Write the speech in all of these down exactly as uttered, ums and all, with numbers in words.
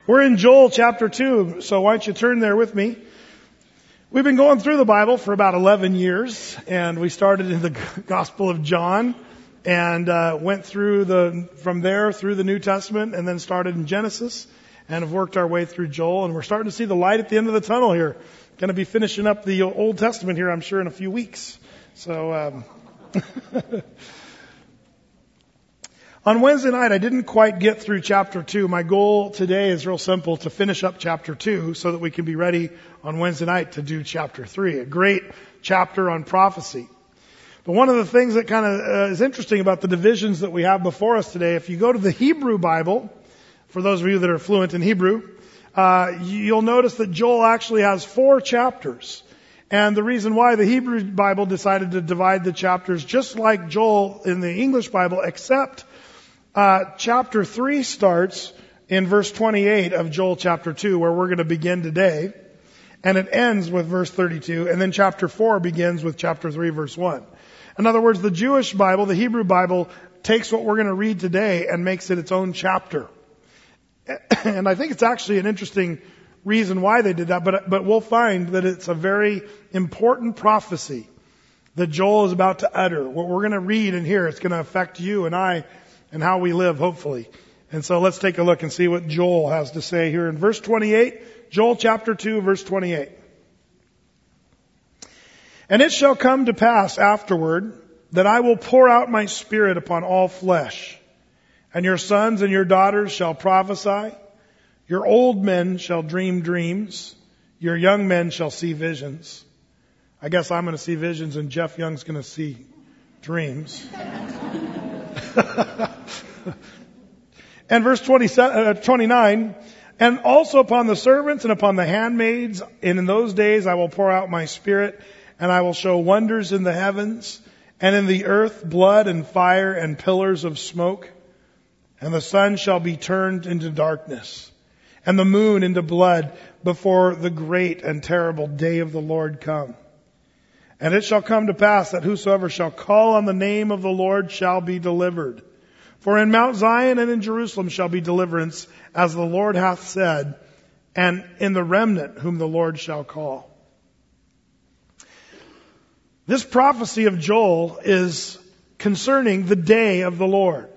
We're in Joel chapter two, so why don't you turn there with me. We've been going through the Bible for about eleven years, and we started in the Gospel of John, and uh, went through the, from there through the New Testament, and then started in Genesis, and have worked our way through Joel, and we're starting to see the light at the end of the tunnel here. Going to be finishing up the Old Testament here, I'm sure, in a few weeks. So, um, on Wednesday night, I didn't quite get through chapter two. My goal today is real simple, to finish up chapter two so that we can be ready on Wednesday night to do chapter three, a great chapter on prophecy. But one of the things that kind of uh, is interesting about the divisions that we have before us today, if you go to the Hebrew Bible, for those of you that are fluent in Hebrew, uh, you'll notice that Joel actually has four chapters. And the reason why the Hebrew Bible decided to divide the chapters just like Joel in the English Bible, except Uh, chapter three starts in verse twenty-eight of Joel chapter two, where we're going to begin today. And it ends with verse thirty-two. And then chapter four begins with chapter three, verse one. In other words, the Jewish Bible, the Hebrew Bible, takes what we're going to read today and makes it its own chapter. And I think it's actually an interesting reason why they did that. But, but we'll find that it's a very important prophecy that Joel is about to utter. What we're going to read and hear, it's going to affect you and I and how we live, hopefully. And so let's take a look and see what Joel has to say here in verse twenty-eight, Joel chapter two, verse twenty-eight. And it shall come to pass afterward that I will pour out my spirit upon all flesh, and your sons and your daughters shall prophesy, your old men shall dream dreams, your young men shall see visions. I guess I'm going to see visions and Jeff Young's going to see dreams. And verse twenty-nine, and also upon the servants and upon the handmaids, and in those days I will pour out my spirit, and I will show wonders in the heavens, and in the earth blood and fire and pillars of smoke. And the sun shall be turned into darkness, and the moon into blood, before the great and terrible day of the Lord come. And it shall come to pass that whosoever shall call on the name of the Lord shall be delivered. For in Mount Zion and in Jerusalem shall be deliverance, as the Lord hath said, and in the remnant whom the Lord shall call. This prophecy of Joel is concerning the day of the Lord.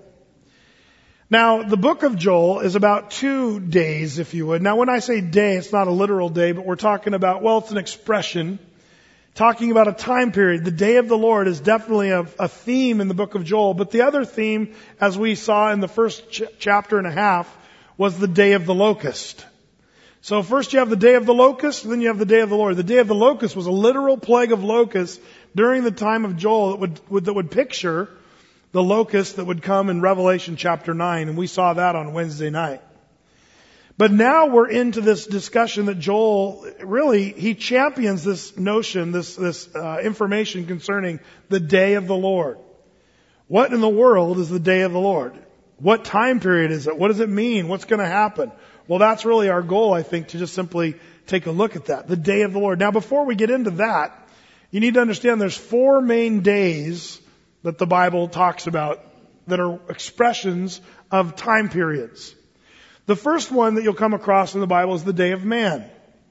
Now, the book of Joel is about two days, if you would. Now, when I say day, it's not a literal day, but we're talking about, well, it's an expression talking about a time period. The day of the Lord is definitely a, a theme in the book of Joel. But the other theme, as we saw in the first ch- chapter and a half, was the day of the locust. So first you have the day of the locust, then you have the day of the Lord. The day of the locust was a literal plague of locusts during the time of Joel that would, would, that would picture the locust that would come in Revelation chapter nine. And we saw that on Wednesday night. But now we're into this discussion that Joel, really, he champions this notion, this, this uh, information concerning the day of the Lord. What in the world is the day of the Lord? What time period is it? What does it mean? What's going to happen? Well, that's really our goal, I think, to just simply take a look at that. The day of the Lord. Now, before we get into that, you need to understand there's four main days that the Bible talks about that are expressions of time periods. The first one that you'll come across in the Bible is the day of man.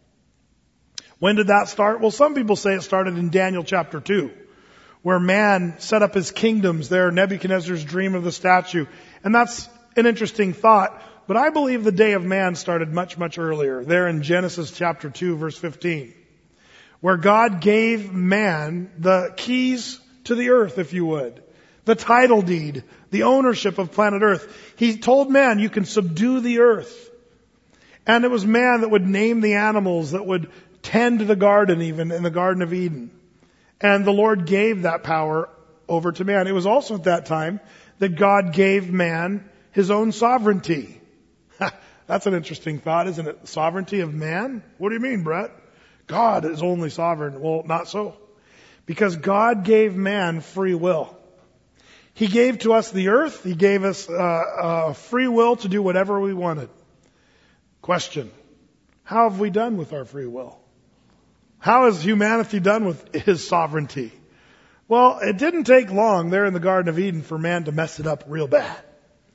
When did that start? Well, some people say it started in Daniel chapter two, where man set up his kingdoms there, Nebuchadnezzar's dream of the statue. And that's an interesting thought, but I believe the day of man started much, much earlier, there in Genesis chapter two, verse fifteen, where God gave man the keys to the earth, if you would. The title deed, the ownership of planet Earth. He told man, you can subdue the earth. And it was man that would name the animals, that would tend the garden, even in the Garden of Eden. And the Lord gave that power over to man. It was also at that time that God gave man his own sovereignty. That's an interesting thought, isn't it? Sovereignty of man? What do you mean, Brett? God is only sovereign. Well, not so. Because God gave man free will. He gave to us the earth. He gave us uh, uh, free will to do whatever we wanted. Question. How have we done with our free will? How has humanity done with his sovereignty? Well, it didn't take long there in the Garden of Eden for man to mess it up real bad.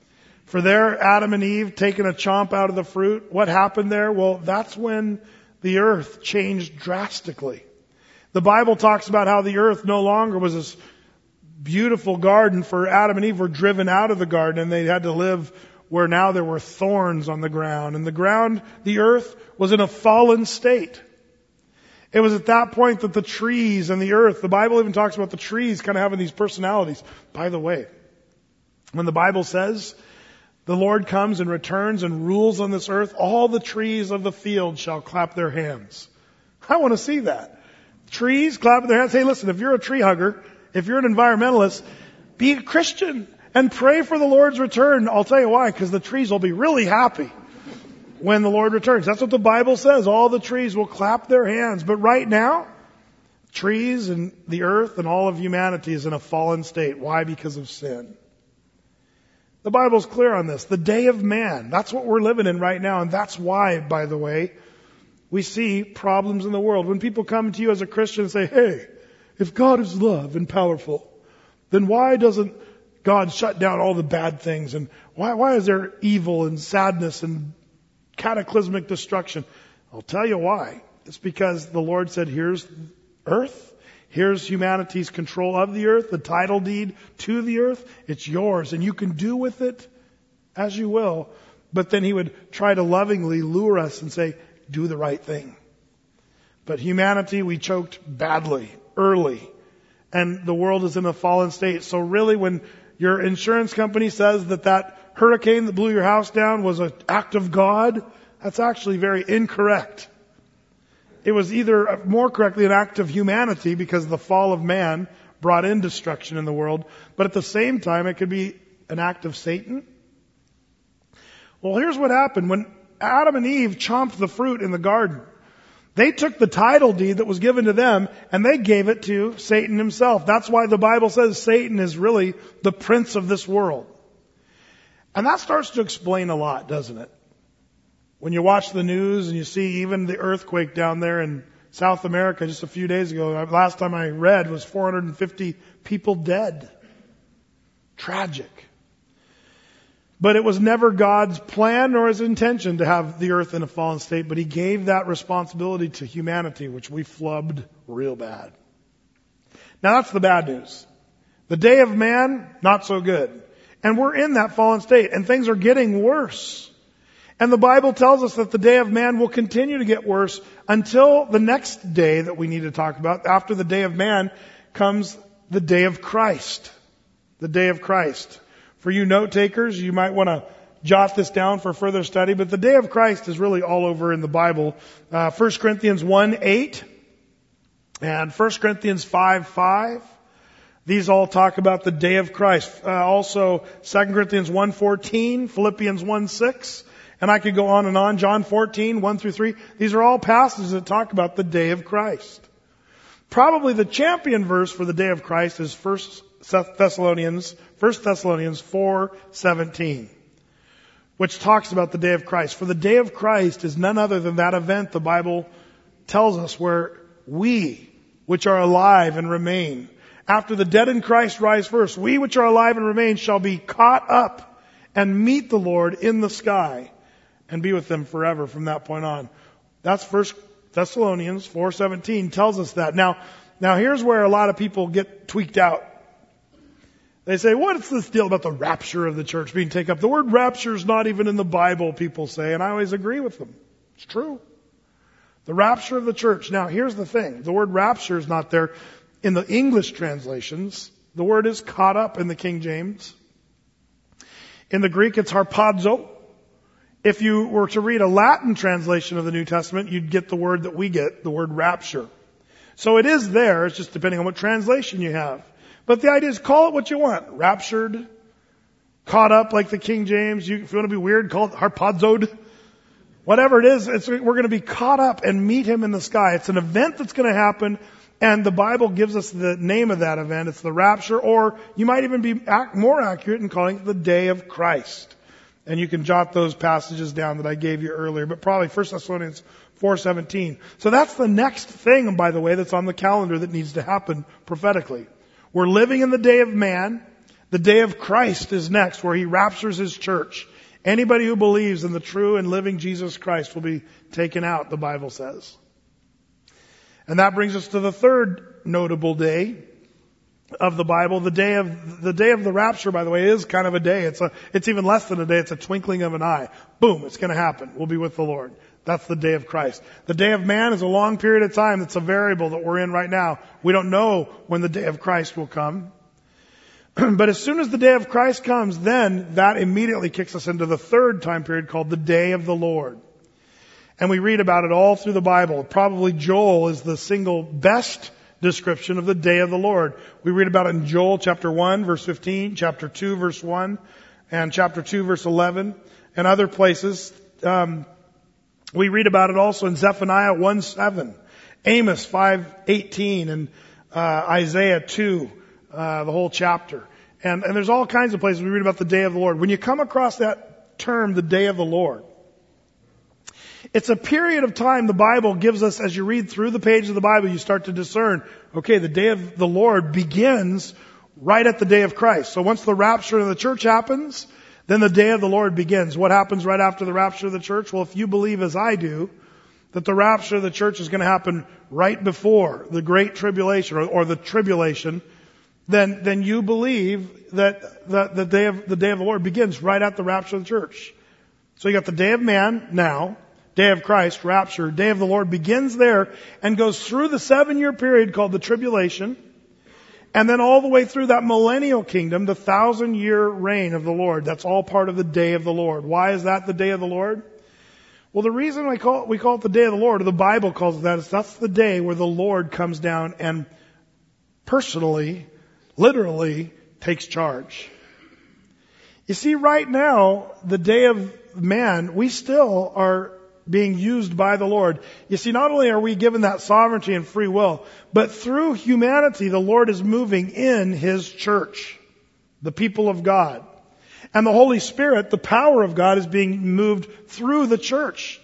For there, Adam and Eve taking a chomp out of the fruit. What happened there? Well, that's when the earth changed drastically. The Bible talks about how the earth no longer was this beautiful garden, for Adam and Eve were driven out of the garden and they had to live where now there were thorns on the ground. And the ground, the earth, was in a fallen state. It was at that point that the trees and the earth, the Bible even talks about the trees kind of having these personalities. By the way, when the Bible says the Lord comes and returns and rules on this earth, all the trees of the field shall clap their hands. I want to see that. Trees clapping their hands. Hey, listen, if you're a tree hugger, if you're an environmentalist, be a Christian and pray for the Lord's return. I'll tell you why, because the trees will be really happy when the Lord returns. That's what the Bible says. All the trees will clap their hands. But right now, trees and the earth and all of humanity is in a fallen state. Why? Because of sin. The Bible's clear on this. The day of man. That's what we're living in right now. And that's why, by the way, we see problems in the world. When people come to you as a Christian and say, hey, if God is love and powerful, then why doesn't God shut down all the bad things? And why, why is there evil and sadness and cataclysmic destruction? I'll tell you why. It's because the Lord said, here's earth. Here's humanity's control of the earth, the title deed to the earth. It's yours, and you can do with it as you will. But then he would try to lovingly lure us and say, do the right thing. But humanity, we choked badly, early. And the world is in a fallen state. So really, when your insurance company says that that hurricane that blew your house down was an act of God, that's actually very incorrect. It was either, more correctly, an act of humanity because the fall of man brought in destruction in the world. But at the same time, it could be an act of Satan. Well, here's what happened. When Adam and Eve chomped the fruit in the garden, they took the title deed that was given to them and they gave it to Satan himself. That's why the Bible says Satan is really the prince of this world. And that starts to explain a lot, doesn't it? When you watch the news and you see even the earthquake down there in South America just a few days ago, last time I read was four hundred fifty people dead. Tragic. But it was never God's plan nor his intention to have the earth in a fallen state, but he gave that responsibility to humanity, which we flubbed real bad. Now that's the bad news. The day of man, not so good. And we're in that fallen state, and things are getting worse. And the Bible tells us that the day of man will continue to get worse until the next day that we need to talk about. After the day of man comes the day of Christ. The day of Christ. For you note takers, you might want to jot this down for further study, but the day of Christ is really all over in the Bible. Uh, First Corinthians one eight and First Corinthians five five. These all talk about the day of Christ. Uh, also Second Corinthians one fourteen, Philippians one six, and I could go on and on. John fourteen, one through three. These are all passages that talk about the day of Christ. Probably the champion verse for the day of Christ is First Thessalonians, First Thessalonians four seventeen, which talks about the day of Christ. For the day of Christ is none other than that event the Bible tells us where we, which are alive and remain, after the dead in Christ rise first, we which are alive and remain shall be caught up and meet the Lord in the sky and be with them forever from that point on. That's First Thessalonians four seventeen tells us that. Now, now here's where a lot of people get tweaked out. They say, what's this deal about the rapture of the church being taken up? The word rapture is not even in the Bible, people say, and I always agree with them. It's true. The rapture of the church. Now, here's the thing. The word rapture is not there in the English translations. The word is caught up in the King James. In the Greek, it's harpazo. If you were to read a Latin translation of the New Testament, you'd get the word that we get, the word rapture. So it is there. It's just depending on what translation you have. But the idea is, call it what you want. Raptured, caught up like the King James. You, if you want to be weird, call it harpazoed. Whatever it is, it's, we're going to be caught up and meet him in the sky. It's an event that's going to happen, and the Bible gives us the name of that event. It's the rapture, or you might even be ac- more accurate in calling it the day of Christ. And you can jot those passages down that I gave you earlier, but probably First Thessalonians four seventeen. So that's the next thing, by the way, that's on the calendar that needs to happen prophetically. We're living in the day of man. The day of Christ is next, where he raptures his church. Anybody who believes in the true and living Jesus Christ will be taken out, the Bible says. And that brings us to the third notable day of the Bible. The day of, the day of the rapture, by the way, is kind of a day. It's a, it's even less than a day. It's a twinkling of an eye. Boom, it's going to happen. We'll be with the Lord. That's the day of Christ. The day of man is a long period of time. That's a variable that we're in right now. We don't know when the day of Christ will come. But as soon as the day of Christ comes, then that immediately kicks us into the third time period called the day of the Lord. And we read about it all through the Bible. Probably Joel is the single best description of the day of the Lord. We read about it in Joel chapter one, verse fifteen, chapter two, verse one, and chapter two, verse eleven, and other places. Um, we read about it also in Zephaniah one seven, Amos five eighteen, and uh, Isaiah two. Uh, the whole chapter. And, and there's all kinds of places we read about the day of the Lord. When you come across that term, the day of the Lord, it's a period of time the Bible gives us. As you read through the pages of the Bible, you start to discern, okay, the day of the Lord begins right at the day of Christ. So once the rapture of the church happens, then the day of the Lord begins. What happens right after the rapture of the church? Well, if you believe as I do, that the rapture of the church is going to happen right before the great tribulation or, or the tribulation, then, then you believe that the, the day of, the day of the Lord begins right at the rapture of the church. So you got the day of man now, day of Christ, rapture, day of the Lord begins there and goes through the seven year period called the tribulation, and then all the way through that millennial kingdom, the thousand year reign of the Lord. That's all part of the day of the Lord. Why is that the day of the Lord? Well, the reason we call it, we call it the day of the Lord, or the Bible calls it that, is that's the day where the Lord comes down and personally, literally takes charge. You see, right now, the day of man, we still are being used by the Lord. You see, not only are we given that sovereignty and free will, but through humanity, the Lord is moving in His church, the people of God. And the Holy Spirit, the power of God, is being moved through the church.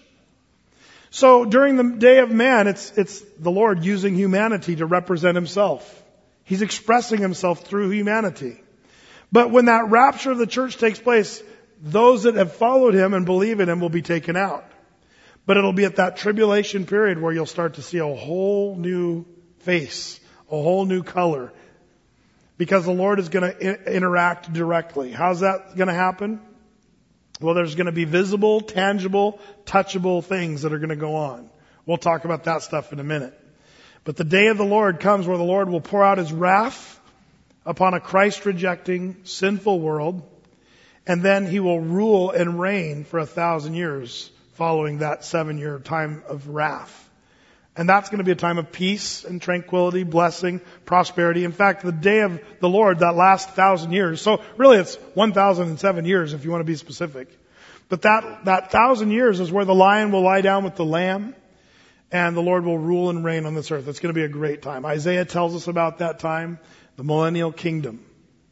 So during the day of man, it's, it's the Lord using humanity to represent Himself. He's expressing Himself through humanity. But when that rapture of the church takes place, those that have followed Him and believe in Him will be taken out. But it'll be at that tribulation period where you'll start to see a whole new face, a whole new color. Because the Lord is going to I- interact directly. How's that going to happen? Well, there's going to be visible, tangible, touchable things that are going to go on. We'll talk about that stuff in a minute. But the day of the Lord comes where the Lord will pour out His wrath upon a Christ-rejecting, sinful world, and then He will rule and reign for a thousand years following that seven-year time of wrath. And that's going to be a time of peace and tranquility, blessing, prosperity. In fact, the day of the Lord, that last thousand years, so really it's one thousand seven years if you want to be specific. But that, that thousand years is where the lion will lie down with the lamb, and the Lord will rule and reign on this earth. It's going to be a great time. Isaiah tells us about that time, the millennial kingdom.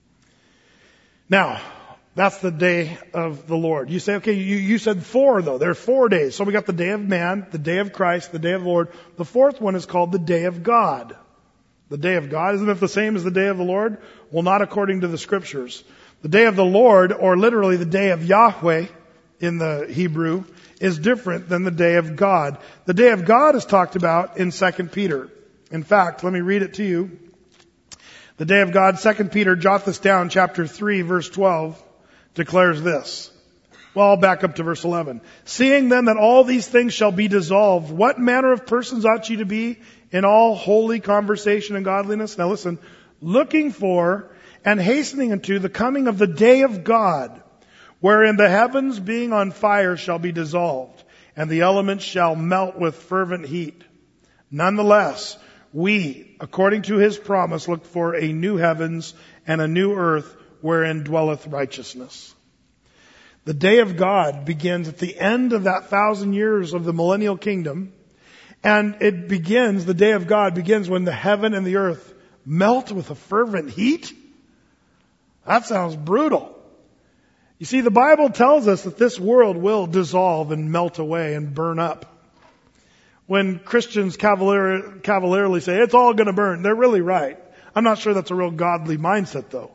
Now, that's the day of the Lord. You say, okay, you, you said four though. There are four days. So we got the day of man, the day of Christ, the day of the Lord. The fourth one is called the day of God. The day of God, isn't it the same as the day of the Lord? Well, not according to the scriptures. The day of the Lord, or literally the day of Yahweh in the Hebrew, is different than the day of God. The day of God is talked about in Second Peter. In fact, let me read it to you. The day of God, Second Peter, jot this down, chapter three, verse twelve, declares this. Well, I'll back up to verse eleven. Seeing then that all these things shall be dissolved, what manner of persons ought ye to be in all holy conversation and godliness? Now listen, looking for and hastening unto the coming of the day of God, wherein the heavens being on fire shall be dissolved, and the elements shall melt with fervent heat. Nonetheless, we, according to His promise, look for a new heavens and a new earth wherein dwelleth righteousness. The day of God begins at the end of that thousand years of the millennial kingdom, and it begins, the day of God begins when the heaven and the earth melt with a fervent heat. That sounds brutal. You see, the Bible tells us that this world will dissolve and melt away and burn up. When Christians cavalier, cavalierly say, it's all going to burn, they're really right. I'm not sure that's a real godly mindset, though.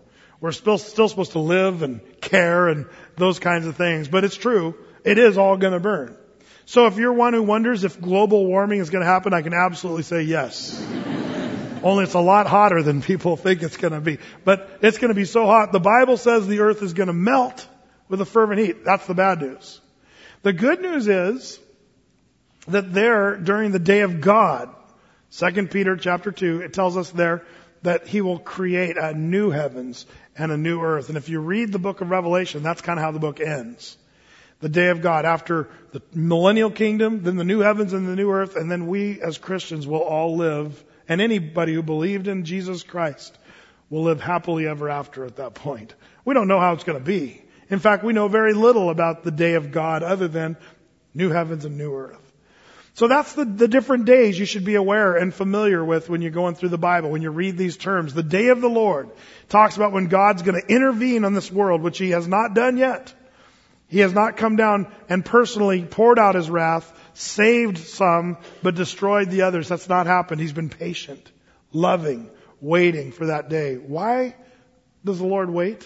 We're still, still supposed to live and care and those kinds of things. But it's true. It is all going to burn. So if you're one who wonders if global warming is going to happen, I can absolutely say yes. Only it's a lot hotter than people think it's going to be. But it's going to be so hot. The Bible says the earth is going to melt with a fervent heat. That's the bad news. The good news is that there, during the day of God, Second Peter chapter two, it tells us there that He will create a new heavens and a new earth. And if you read the book of Revelation, that's kind of how the book ends. The day of God, after the millennial kingdom, then the new heavens and the new earth, and then we as Christians will all live, and anybody who believed in Jesus Christ will live happily ever after at that point. We don't know how it's going to be. In fact, we know very little about the day of God other than new heavens and new earth. So that's the, the different days you should be aware and familiar with when you're going through the Bible, when you read these terms. The day of the Lord talks about when God's going to intervene on this world, which He has not done yet. He has not come down and personally poured out His wrath, saved some, but destroyed the others. That's not happened. He's been patient, loving, waiting for that day. Why does the Lord wait?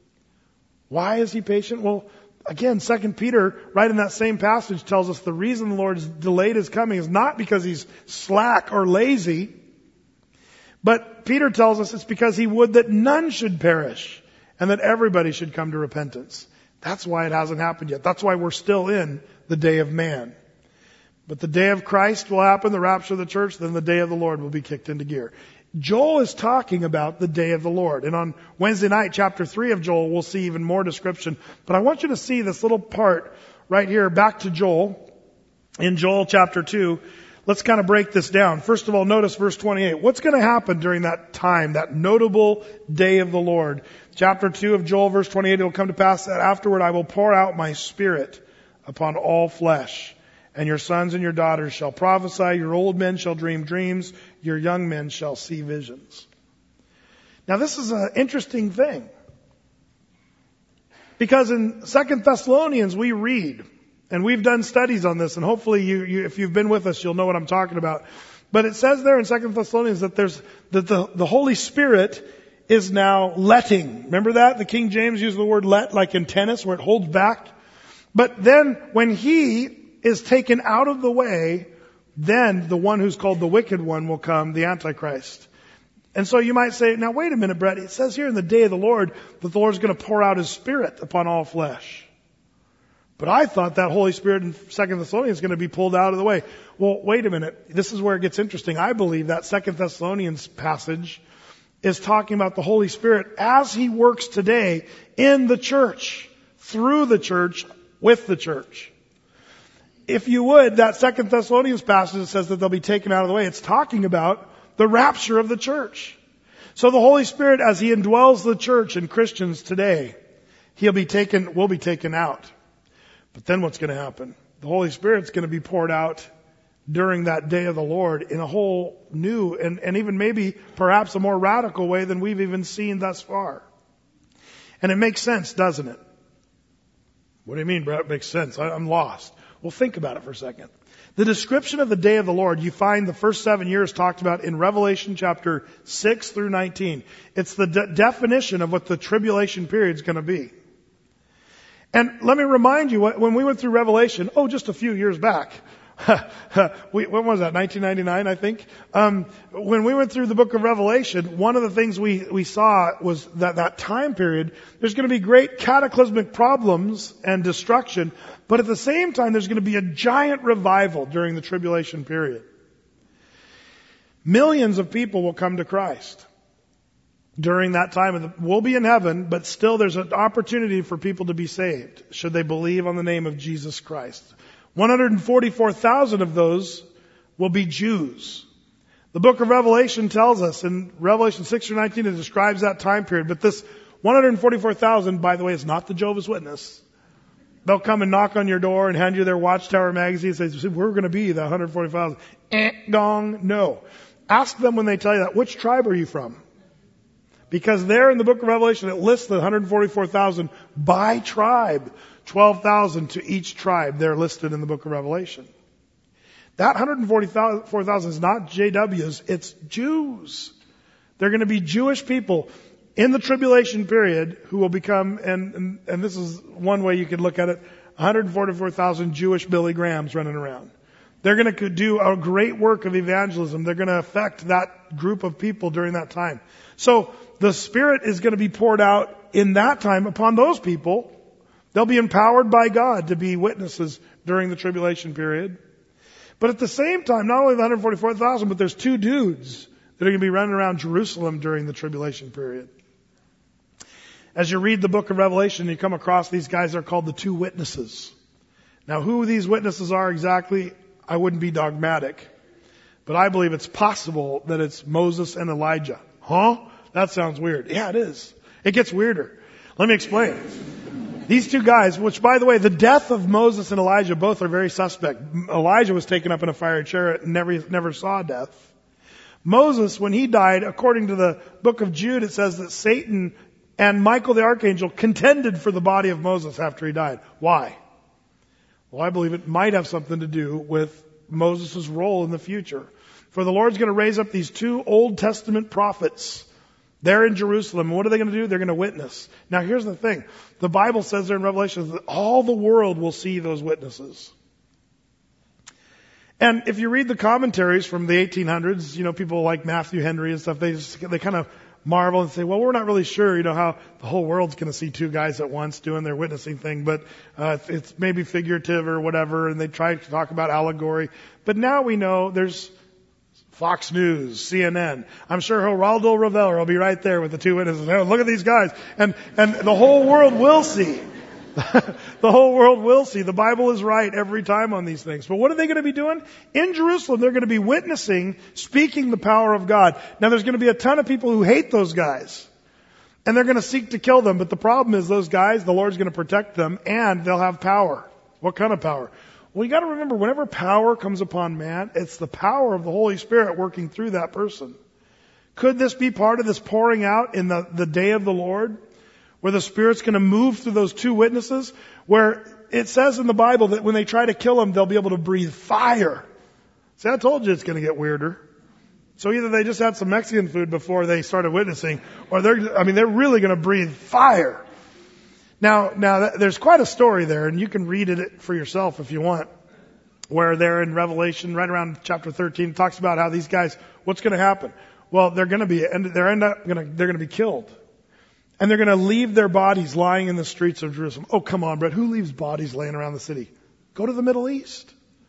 Why is He patient? Well, again, Second Peter, right in that same passage, tells us the reason the Lord has delayed His coming is not because He's slack or lazy, but Peter tells us it's because He would that none should perish and that everybody should come to repentance. That's why it hasn't happened yet. That's why we're still in the day of man. But the day of Christ will happen, the rapture of the church, then the day of the Lord will be kicked into gear. Joel is talking about the day of the Lord. And on Wednesday night, chapter three of Joel, we'll see even more description. But I want you to see this little part right here, back to Joel, in Joel chapter two. Let's kind of break this down. First of all, notice verse twenty-eight. What's going to happen during that time, that notable day of the Lord? Chapter two of Joel, verse twenty-eight, it will come to pass that afterward I will pour out my Spirit upon all flesh. And your sons and your daughters shall prophesy, your old men shall dream dreams, your young men shall see visions. Now this is an interesting thing. Because in Second Thessalonians we read, and we've done studies on this, and hopefully you, you, if you've been with us, you'll know what I'm talking about. But it says there in Second Thessalonians that there's, that the, the Holy Spirit is now letting. Remember that? The King James used the word let, like in tennis, where it holds back. But then when He is taken out of the way, then the one who's called the wicked one will come, the Antichrist. And so you might say, now wait a minute, Brett, it says here in the day of the Lord that the Lord's going to pour out His Spirit upon all flesh. But I thought that Holy Spirit in Second Thessalonians is going to be pulled out of the way. Well, wait a minute. This is where it gets interesting. I believe that Second Thessalonians passage is talking about the Holy Spirit as He works today in the church, through the church, with the church. If you would, that Second Thessalonians passage that says that they'll be taken out of the way, it's talking about the rapture of the church. So the Holy Spirit, as He indwells the church and Christians today, He'll be taken, will be taken out. But then what's going to happen? The Holy Spirit's going to be poured out during that day of the Lord in a whole new and, and even maybe perhaps a more radical way than we've even seen thus far. And it makes sense, doesn't it? What do you mean, Brett? It makes sense. I, I'm lost. Well, think about it for a second. The description of the day of the Lord, you find the first seven years talked about in Revelation chapter six through nineteen. It's the de- definition of what the tribulation period is going to be. And let me remind you, when we went through Revelation, oh, just a few years back, we, when was that? nineteen ninety-nine, I think. Um, when we went through the book of Revelation, one of the things we, we saw was that that time period, there's going to be great cataclysmic problems and destruction, but at the same time, there's going to be a giant revival during the tribulation period. Millions of people will come to Christ during that time. We'll be in heaven, but still there's an opportunity for people to be saved, should they believe on the name of Jesus Christ. one hundred forty-four thousand of those will be Jews. The book of Revelation tells us in Revelation six through nineteen, it describes that time period. But this one hundred forty-four thousand, by the way, is not the Jehovah's Witness. They'll come and knock on your door and hand you their Watchtower magazine and say, we're going to be the one hundred forty thousand. Eh, gong, no. Ask them when they tell you that, which tribe are you from? Because there in the book of Revelation, it lists the one hundred forty-four thousand by tribe. twelve thousand to each tribe. They're listed in the book of Revelation. That one hundred forty-four thousand is not J Ws, it's Jews. They're going to be Jewish people. in the tribulation period who will become, and, and, and this is one way you could look at it, one hundred forty-four thousand Jewish Billy Grahams running around. They're going to do a great work of evangelism. They're going to affect that group of people during that time. So the Spirit is going to be poured out in that time upon those people. They'll be empowered by God to be witnesses during the tribulation period. But at the same time, not only the one hundred forty-four thousand, but there's two dudes that are going to be running around Jerusalem during the tribulation period. As you read the book of Revelation, you come across these guys that are called the two witnesses. Now, who these witnesses are exactly, I wouldn't be dogmatic. But I believe it's possible that it's Moses and Elijah. Huh? That sounds weird. Yeah, it is. It gets weirder. Let me explain. These two guys, which by the way, the death of Moses and Elijah, both are very suspect. Elijah was taken up in a fiery chariot and never, never saw death. Moses, when he died, according to the book of Jude, it says that Satan and Michael the archangel contended for the body of Moses after he died. Why? Well, I believe it might have something to do with Moses' role in the future. For the Lord's going to raise up these two Old Testament prophets there in Jerusalem. What are they going to do? They're going to witness. Now, here's the thing. The Bible says there in Revelation that all the world will see those witnesses. And if you read the commentaries from the eighteen hundreds, you know, people like Matthew Henry and stuff, they just, they kind of marvel and say, well, we're not really sure, you know, how the whole world's going to see two guys at once doing their witnessing thing, but uh, it's maybe figurative or whatever, and they try to talk about allegory. But now we know there's Fox News, C N N. I'm sure Geraldo Rivera will be right there with the two witnesses. Oh, look at these guys. And, and the whole world will see. The whole world will see. The Bible is right every time on these things. But what are they going to be doing? In Jerusalem, they're going to be witnessing, speaking the power of God. Now, there's going to be a ton of people who hate those guys. And they're going to seek to kill them. But the problem is those guys, the Lord's going to protect them, and they'll have power. What kind of power? Well, you got to remember, whenever power comes upon man, it's the power of the Holy Spirit working through that person. Could this be part of this pouring out in the, the day of the Lord? Where the Spirit's going to move through those two witnesses, where it says in the Bible that when they try to kill them, they'll be able to breathe fire. See, I told you it's going to get weirder. So either they just had some Mexican food before they started witnessing, or they're, I mean, they're really going to breathe fire. Now, now there's quite a story there, and you can read it for yourself if you want, where there in Revelation, right around chapter thirteen, it talks about how these guys, what's going to happen? Well, they're going to be, they're end up going to, they're going to be killed. And they're going to leave their bodies lying in the streets of Jerusalem. Oh, come on, Brett. Who leaves bodies laying around the city? Go to the Middle East.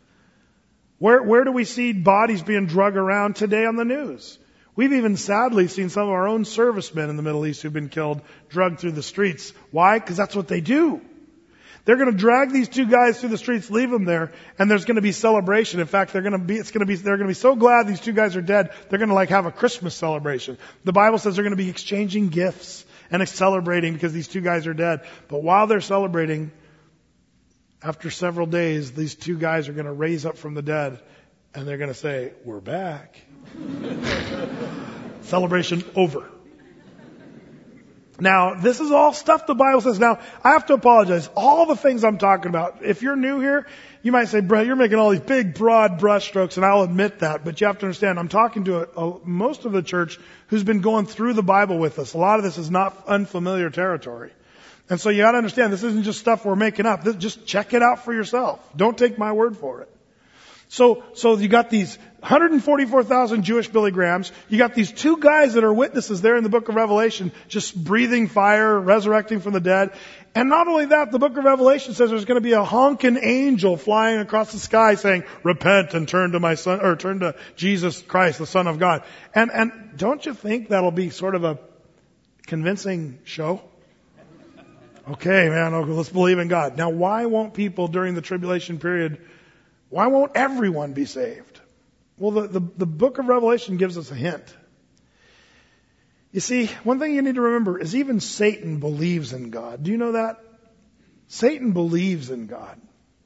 Where, where do we see bodies being drug around today on the news? We've even sadly seen some of our own servicemen in the Middle East who've been killed, drugged through the streets. Why? Because that's what they do. They're going to drag these two guys through the streets, leave them there, and there's going to be celebration. In fact, they're going to be, it's going to be, they're going to be so glad these two guys are dead, they're going to like have a Christmas celebration. The Bible says they're going to be exchanging gifts and celebrating because these two guys are dead. But while they're celebrating, after several days, these two guys are going to raise up from the dead, and they're going to say, we're back. Celebration over. Now, this is all stuff the Bible says. Now, I have to apologize. All the things I'm talking about, if you're new here, you might say, Brett, you're making all these big, broad brushstrokes, and I'll admit that. But you have to understand, I'm talking to a, a, most of the church who's been going through the Bible with us. A lot of this is not unfamiliar territory. And so you got to understand, this isn't just stuff we're making up. This, just check it out for yourself. Don't take my word for it. So, so you got these one hundred forty-four thousand Jewish Billy Grahams. You got these two guys that are witnesses there in the book of Revelation, just breathing fire, resurrecting from the dead. And not only that, the book of Revelation says there's going to be a honking angel flying across the sky saying, repent and turn to my son, or turn to Jesus Christ, the Son of God. And, and don't you think that'll be sort of a convincing show? Okay, man, okay, let's believe in God. Now, why won't people during the tribulation period, why won't everyone be saved? Well, the, the, the book of Revelation gives us a hint. You see, one thing you need to remember is even Satan believes in God. Do you know that? Satan believes in God.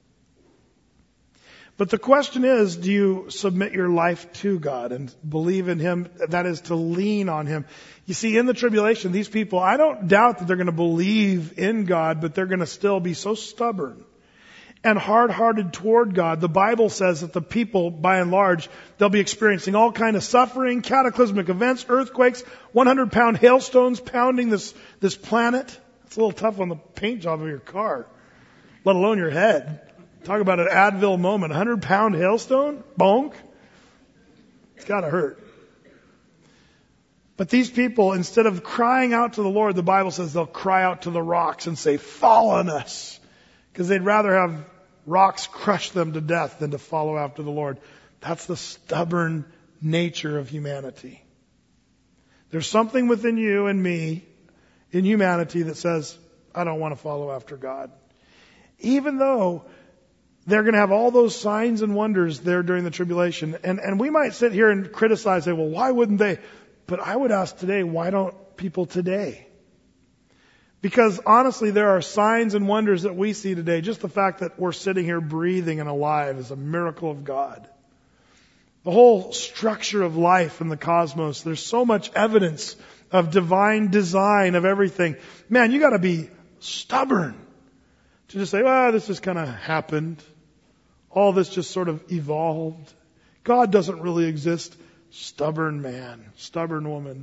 But the question is, do you submit your life to God and believe in Him? That is, to lean on Him. You see, in the tribulation, these people, I don't doubt that they're going to believe in God, but they're going to still be so stubborn and hard-hearted toward God. The Bible says that the people, by and large, they'll be experiencing all kind of suffering, cataclysmic events, earthquakes, hundred pound hailstones pounding this, this planet. It's a little tough on the paint job of your car, let alone your head. Talk about an Advil moment. hundred pound hailstone? Bonk. It's gotta hurt. But these people, instead of crying out to the Lord, the Bible says they'll cry out to the rocks and say, fall on us. Because they'd rather have rocks crush them to death than to follow after the Lord. That's the stubborn nature of humanity. There's something within you and me in humanity that says, I don't want to follow after God. Even though they're going to have all those signs and wonders there during the tribulation. And, and we might sit here and criticize, say, well, why wouldn't they? But I would ask today, why don't people today? Because honestly, there are signs and wonders that we see today. Just the fact that we're sitting here breathing and alive is a miracle of God. The whole structure of life in the cosmos, there's so much evidence of divine design of everything. Man, you got to be stubborn to just say, well, this just kind of happened. All this just sort of evolved. God doesn't really exist. Stubborn man, stubborn woman.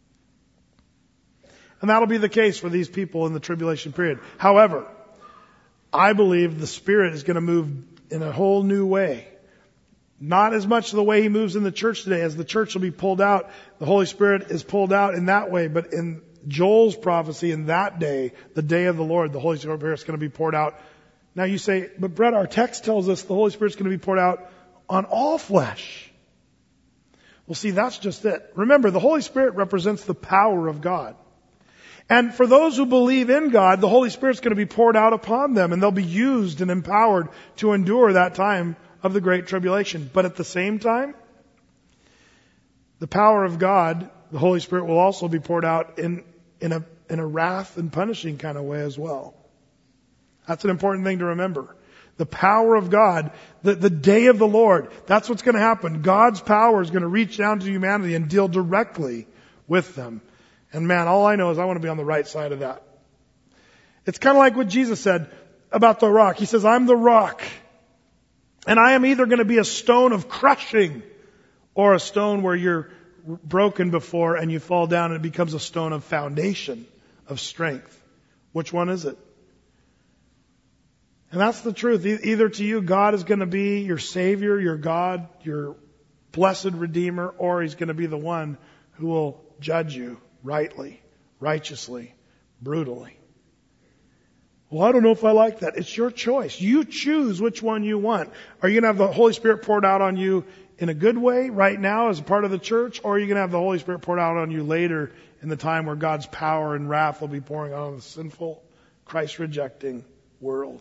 And that'll be the case for these people in the tribulation period. However, I believe the Spirit is going to move in a whole new way. Not as much the way He moves in the church today, as the church will be pulled out. The Holy Spirit is pulled out in that way. But in Joel's prophecy, in that day, the day of the Lord, the Holy Spirit is going to be poured out. Now you say, but Brett, our text tells us the Holy Spirit is going to be poured out on all flesh. Well, see, that's just it. Remember, the Holy Spirit represents the power of God. And for those who believe in God, the Holy Spirit's going to be poured out upon them, and they'll be used and empowered to endure that time of the Great Tribulation. But at the same time, the power of God, the Holy Spirit, will also be poured out in, in a, in a wrath and punishing kind of way as well. That's an important thing to remember. The power of God, the, the day of the Lord, that's what's going to happen. God's power is going to reach down to humanity and deal directly with them. And man, all I know is I want to be on the right side of that. It's kind of like what Jesus said about the rock. He says, I'm the rock. And I am either going to be a stone of crushing or a stone where you're broken before and you fall down and it becomes a stone of foundation, of strength. Which one is it? And that's the truth. Either to you, God is going to be your Savior, your God, your blessed Redeemer, or He's going to be the one who will judge you rightly, righteously, brutally. Well, I don't know if I like that. It's your choice. You choose which one you want. Are you going to have the Holy Spirit poured out on you in a good way right now as a part of the church, or are you going to have the Holy Spirit poured out on you later in the time where God's power and wrath will be pouring out on the sinful, Christ-rejecting world?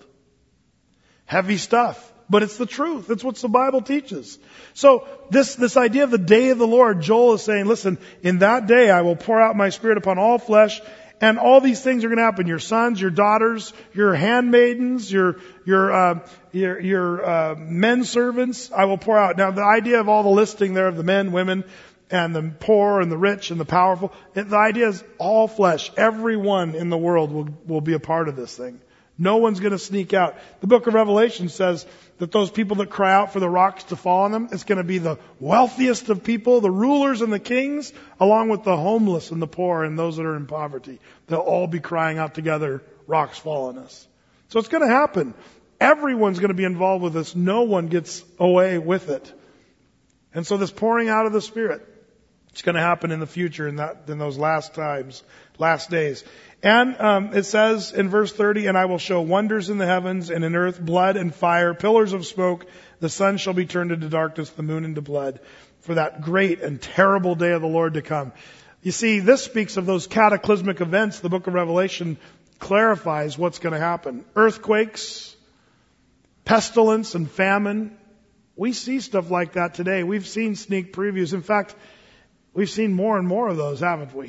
Heavy stuff, but it's the truth. It's what the Bible teaches. So this, this idea of the day of the Lord, Joel is saying, listen, in that day I will pour out my Spirit upon all flesh, and all these things are going to happen. Your sons, your daughters, your handmaidens, your, your, uh, your, your, uh, men servants, I will pour out. Now the idea of all the listing there of the men, women, and the poor and the rich and the powerful, the idea is all flesh, everyone in the world will, will be a part of this thing. No one's going to sneak out. The book of Revelation says that those people that cry out for the rocks to fall on them, it's going to be the wealthiest of people, the rulers and the kings, along with the homeless and the poor and those that are in poverty. They'll all be crying out together, rocks fall on us. So it's going to happen. Everyone's going to be involved with this. No one gets away with it. And so this pouring out of the Spirit, it's going to happen in the future, in that, in those last times, last days. And um, it says in verse thirty, and I will show wonders in the heavens and in earth, blood and fire, pillars of smoke. The sun shall be turned into darkness, the moon into blood, for that great and terrible day of the Lord to come. You see, this speaks of those cataclysmic events. The book of Revelation clarifies what's going to happen. Earthquakes, pestilence and famine. We see stuff like that today. We've seen sneak previews. In fact, we've seen more and more of those, haven't we?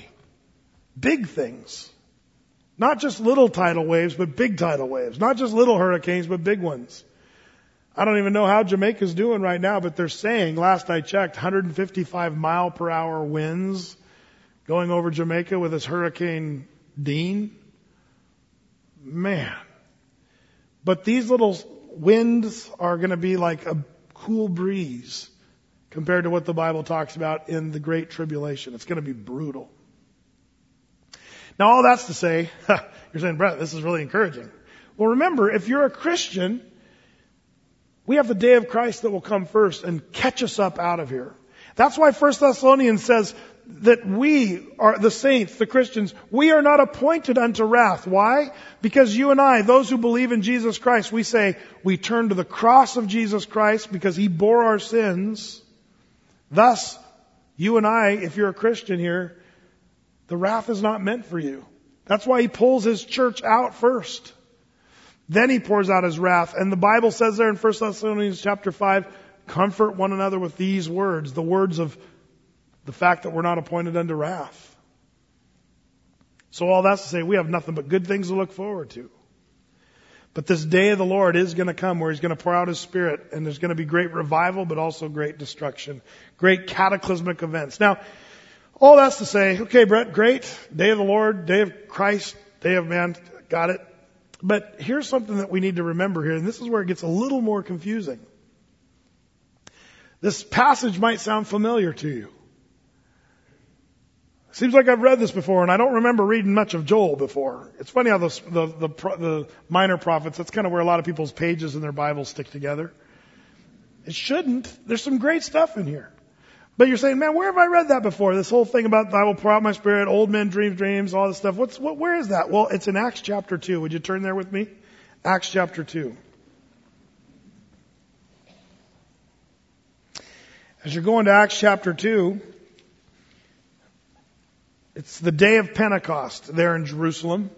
Big things. Not just little tidal waves, but big tidal waves. Not just little hurricanes, but big ones. I don't even know how Jamaica's doing right now, but they're saying, last I checked, one hundred fifty-five mile per hour winds going over Jamaica with this Hurricane Dean. Man. But these little winds are going to be like a cool breeze compared to what the Bible talks about in the Great Tribulation. It's going to be brutal. Now, all that's to say, you're saying, Brett, this is really encouraging. Well, remember, if you're a Christian, we have the day of Christ that will come first and catch us up out of here. That's why First Thessalonians says that we are the saints, the Christians, we are not appointed unto wrath. Why? Because you and I, those who believe in Jesus Christ, we say we turn to the cross of Jesus Christ because He bore our sins. Thus, you and I, if you're a Christian here, the wrath is not meant for you. That's why He pulls His church out first. Then He pours out His wrath. And the Bible says there in First Thessalonians chapter five, comfort one another with these words, the words of the fact that we're not appointed unto wrath. So all that's to say, we have nothing but good things to look forward to. But this day of the Lord is going to come where He's going to pour out His Spirit, and there's going to be great revival, but also great destruction, great cataclysmic events. Now, all that's to say, okay, Brett, great. Day of the Lord, day of Christ, day of man, got it. But here's something that we need to remember here, and this is where it gets a little more confusing. This passage might sound familiar to you. Seems like I've read this before, and I don't remember reading much of Joel before. It's funny how the, the, the, the minor prophets, that's kind of where a lot of people's pages in their Bibles stick together. It shouldn't. There's some great stuff in here. But you're saying, man, where have I read that before? This whole thing about I will pour out my Spirit, old men dream dreams, all this stuff. What's, what, where is that? Well, it's in Acts chapter two. Would you turn there with me? Acts chapter two. As you're going to Acts chapter two, it's the day of Pentecost there in Jerusalem.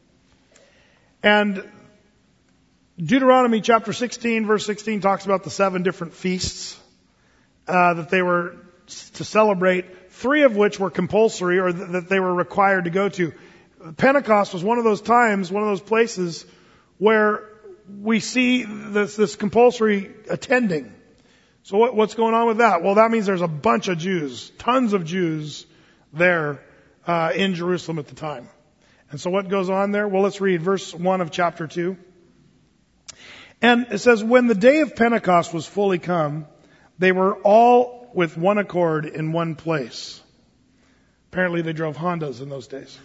And Deuteronomy chapter sixteen, verse sixteen talks about the seven different feasts uh, that they were to celebrate, three of which were compulsory or th- that they were required to go to. Pentecost was one of those times, one of those places where we see this, this compulsory attending. So what, what's going on with that? Well, that means there's a bunch of Jews, tons of Jews there uh, in Jerusalem at the time. And so what goes on there? Well, let's read verse one of chapter two. And it says, when the day of Pentecost was fully come, they were all with one accord in one place. Apparently they drove Hondas in those days.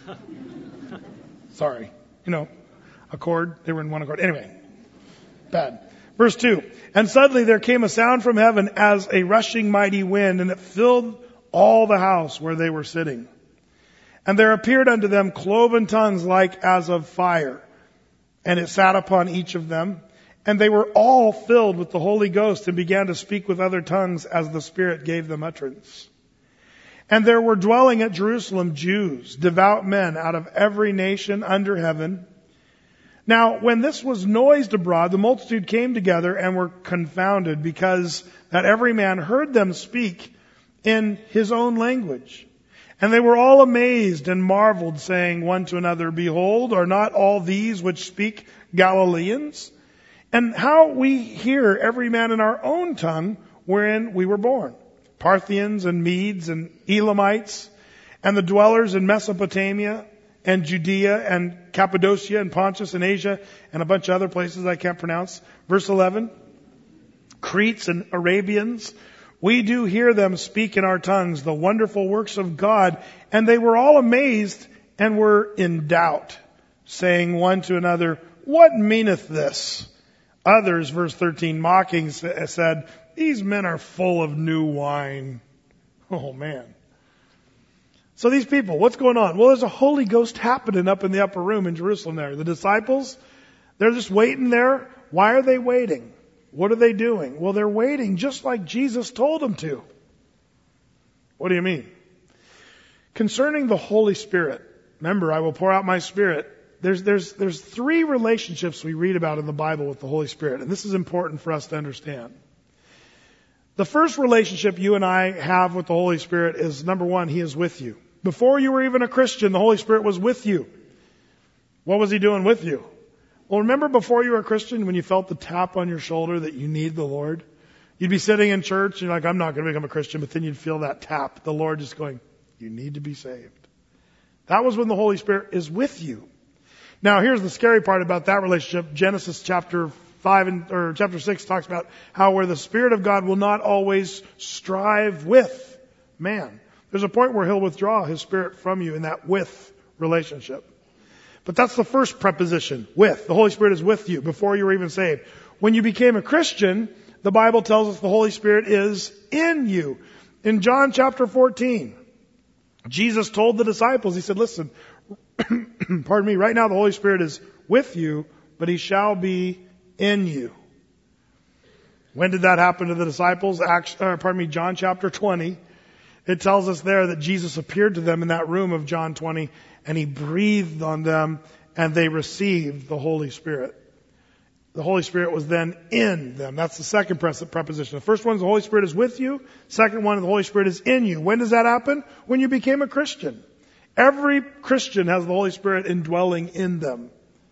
Sorry. You know, accord. They were in one accord. Anyway, bad. Verse two. And suddenly there came a sound from heaven as a rushing mighty wind, and it filled all the house where they were sitting. And there appeared unto them cloven tongues like as of fire, and it sat upon each of them. And they were all filled with the Holy Ghost and began to speak with other tongues as the Spirit gave them utterance. And there were dwelling at Jerusalem Jews, devout men out of every nation under heaven. Now, when this was noised abroad, the multitude came together and were confounded, because that every man heard them speak in his own language. And they were all amazed and marveled, saying one to another, behold, are not all these which speak Galileans? And how we hear every man in our own tongue wherein we were born. Parthians and Medes and Elamites and the dwellers in Mesopotamia and Judea and Cappadocia and Pontus and Asia and a bunch of other places I can't pronounce. Verse eleven. Cretes and Arabians. We do hear them speak in our tongues the wonderful works of God. And they were all amazed and were in doubt, saying one to another, what meaneth this? Others, verse thirteen, mocking, said, these men are full of new wine. Oh, man. So these people, what's going on? Well, there's a Holy Ghost happening up in the upper room in Jerusalem there. The disciples, they're just waiting there. Why are they waiting? What are they doing? Well, they're waiting just like Jesus told them to. What do you mean? Concerning the Holy Spirit, remember, I will pour out my Spirit. There's, there's, there's three relationships we read about in the Bible with the Holy Spirit, and this is important for us to understand. The first relationship you and I have with the Holy Spirit is, number one, He is with you. Before you were even a Christian, the Holy Spirit was with you. What was He doing with you? Well, remember before you were a Christian, when you felt the tap on your shoulder that you need the Lord? You'd be sitting in church, and you're like, I'm not going to become a Christian, but then you'd feel that tap, the Lord just going, you need to be saved. That was when the Holy Spirit is with you. Now, here's the scary part about that relationship. Genesis chapter five and, or chapter six talks about how where the Spirit of God will not always strive with man. There's a point where He'll withdraw His Spirit from you in that with relationship. But that's the first preposition, with. The Holy Spirit is with you before you were even saved. When you became a Christian, the Bible tells us the Holy Spirit is in you. In John chapter fourteen, Jesus told the disciples, He said, listen, pardon me, right now the Holy Spirit is with you, but He shall be in you. When did that happen to the disciples? Acts, uh, pardon me, John chapter twenty. It tells us there that Jesus appeared to them in that room of John twenty, and He breathed on them, and they received the Holy Spirit. The Holy Spirit was then in them. That's the second preposition. The first one is the Holy Spirit is with you. Second one, the Holy Spirit is in you. When does that happen? When you became a Christian. Every Christian has the Holy Spirit indwelling in them.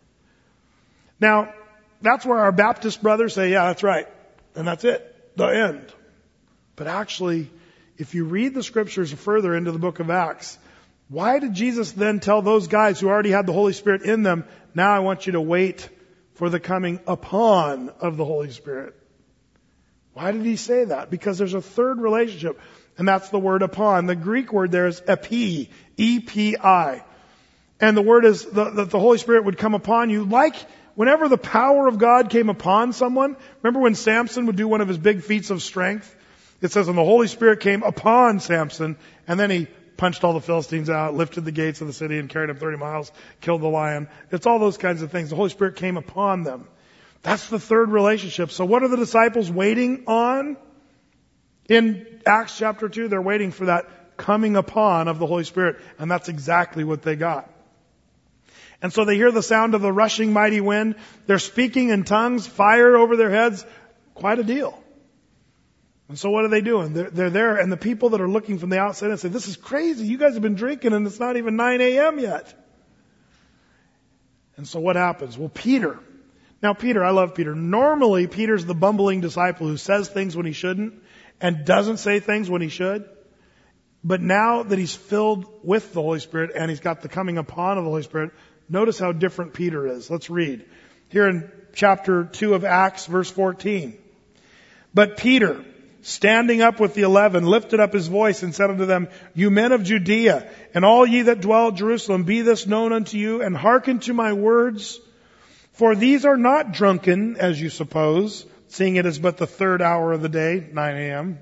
Now, that's where our Baptist brothers say, yeah, that's right. And that's it. The end. But actually, if you read the scriptures further into the book of Acts, why did Jesus then tell those guys who already had the Holy Spirit in them, now I want you to wait for the coming upon of the Holy Spirit? Why did He say that? Because there's a third relationship, and that's the word upon. The Greek word there is epi, E P I. And the word is that the, the Holy Spirit would come upon you like whenever the power of God came upon someone. Remember when Samson would do one of his big feats of strength? It says, and the Holy Spirit came upon Samson, and then he punched all the Philistines out, lifted the gates of the city and carried them thirty miles, killed the lion. It's all those kinds of things. The Holy Spirit came upon them. That's the third relationship. So what are the disciples waiting on? In Acts chapter two, they're waiting for that coming upon of the Holy Spirit. And that's exactly what they got. And so they hear the sound of the rushing mighty wind. They're speaking in tongues, fire over their heads. Quite a deal. And so what are they doing? They're, they're there, and the people that are looking from the outside and say, this is crazy. You guys have been drinking, and it's not even nine a.m. yet. And so what happens? Well, Peter. Now, Peter, I love Peter. Normally, Peter's the bumbling disciple who says things when he shouldn't and doesn't say things when he should. But now that he's filled with the Holy Spirit and he's got the coming upon of the Holy Spirit, notice how different Peter is. Let's read. Here in chapter two of Acts, verse fourteen. But Peter, standing up with the eleven, lifted up his voice and said unto them, you men of Judea, and all ye that dwell at Jerusalem, be this known unto you, and hearken to my words. For these are not drunken, as you suppose, seeing it is but the third hour of the day, nine a.m.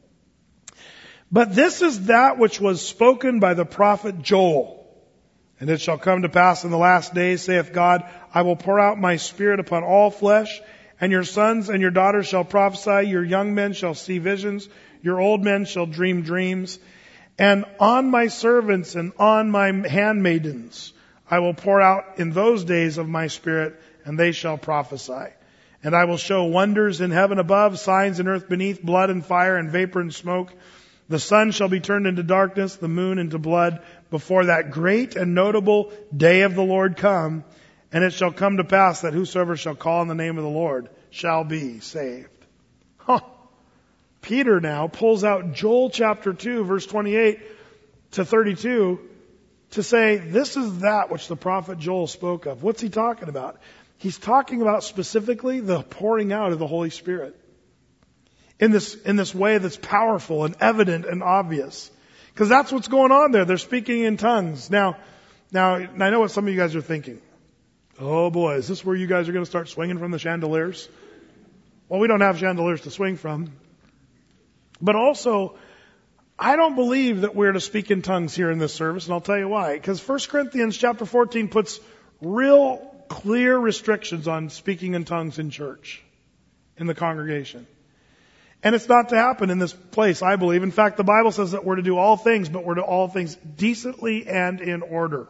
But this is that which was spoken by the prophet Joel. And it shall come to pass in the last days, saith God, I will pour out my Spirit upon all flesh, and your sons and your daughters shall prophesy, your young men shall see visions, your old men shall dream dreams. And on my servants and on my handmaidens I will pour out in those days of my Spirit, and they shall prophesy. And I will show wonders in heaven above, signs in earth beneath, blood and fire and vapor and smoke. The sun shall be turned into darkness, the moon into blood, before that great and notable day of the Lord come. And it shall come to pass that whosoever shall call on the name of the Lord shall be saved. Huh. Peter now pulls out Joel chapter two, verse twenty-eight to thirty-two to say, this is that which the prophet Joel spoke of. What's he talking about? He's talking about specifically the pouring out of the Holy Spirit. In this, in this way that's powerful and evident and obvious. Because that's what's going on there. They're speaking in tongues. Now, now, I know what some of you guys are thinking. Oh boy, is this where you guys are going to start swinging from the chandeliers? Well, we don't have chandeliers to swing from. But also, I don't believe that we're to speak in tongues here in this service, and I'll tell you why. Because First Corinthians chapter fourteen puts real clear restrictions on speaking in tongues in church, in the congregation. And it's not to happen in this place, I believe. In fact, the Bible says that we're to do all things, but we're to do all things decently and in order.